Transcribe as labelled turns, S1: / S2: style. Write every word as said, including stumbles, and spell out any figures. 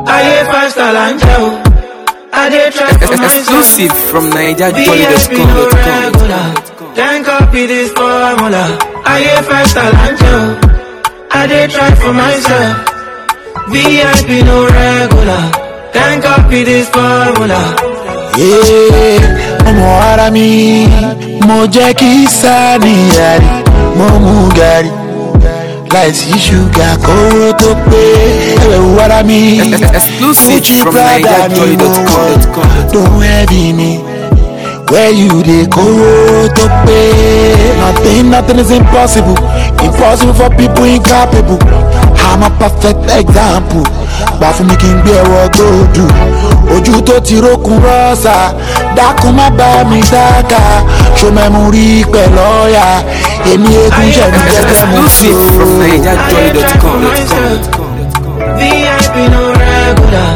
S1: I hear five star angel. I dey try for myself.
S2: Exclusive from Niger Jolly dot com.
S1: no regular. Then copy this formula. I hear five star angel. I dey try for myself. V I P no regular. Then copy this formula.
S3: Yeah, ọmọ ara mi, mo jẹ́ kí sáni yàrí, mo mú gàrí. Láìsí ṣúgà kóró tó pé ẹ̀wẹ̀ wù ara mi.
S2: Exclusive from Niger Jolly dot com.
S3: Don't heavy me. Where you dey kóró tó pé. Nothing, nothing is impossible. Impossible for people incapable. I'm a perfect example. Gbà fún mi kí n gbé ẹwọ́ góòdù. Ojú tó ti rókun rọ́ọ̀sà. Dákun má bá mi dáka. Ṣo mẹ́mu rí pẹ̀lú ọ̀yà. Èmi egun jẹ̀mí jẹ́jẹ́ mo sí o.
S2: Exclusive from Niger Jolly dot com.
S1: V I P no